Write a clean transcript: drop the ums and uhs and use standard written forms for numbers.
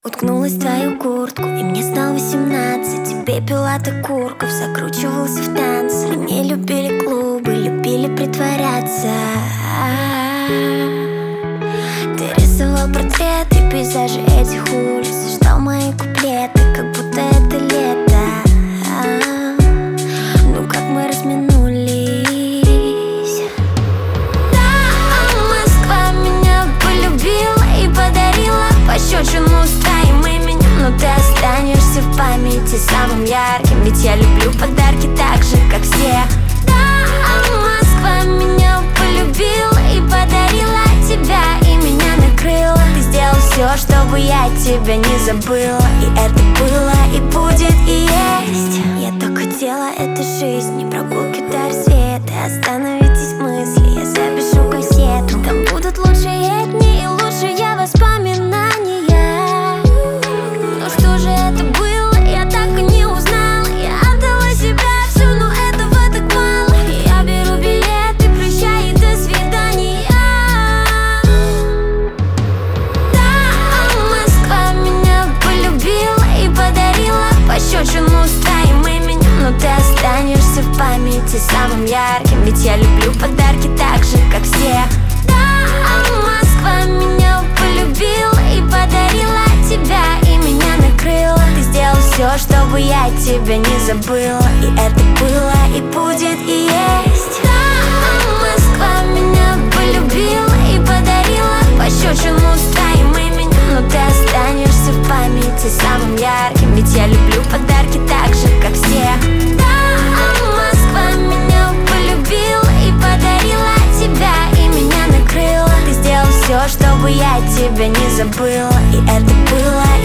Уткнулась в твою куртку, и мне стало 18. Тебе пила ты курков, закручивался в танцы. Мы не любили клубы, любили притворяться. Ты рисовал портреты, пейзажи этих улиц, ждал мои куплеты, как будто это лето. Ну как мы разминулись. Да, Москва меня полюбила и подарила пощечину с твоим именем. Но ты останешься в памяти самым ярким, ведь я люблю подарки так же, как все. Да, Москва меня полюбила и подарила тебя, и меня накрыла. Ты сделал все, чтобы я тебя не забыла, и это было, и будет, и есть. Я так хотела этой жизни, прогулки до рассвета. Остановитесь мысли, я запишу кассету. Там будут лучшие дни и лучшие воспоминания. Но что же это было, я так и не узнала. Я отдала себя всю, но этого так мало. Я беру билеты, прощай и до свидания. Да, Москва меня полюбила и подарила пощечину с твоим именем. Но ты останешься в памяти самым ярким, ведь я люблю подарки так же, как все. Да, Москва меня полюбила и подарила тебя, и меня накрыла. Ты сделал все, чтобы я тебя не забыла, и это было, и будет, и есть. Да, Москва меня полюбила и подарила пощечину с твоим именем. Но ты останешься в памяти самым ярким, ведь я люблю подарки так же, как все. Да, Москва меня полюбила и подарила тебя, и меня накрыла. Ты сделал все, чтобы я тебя не забыла, и это было,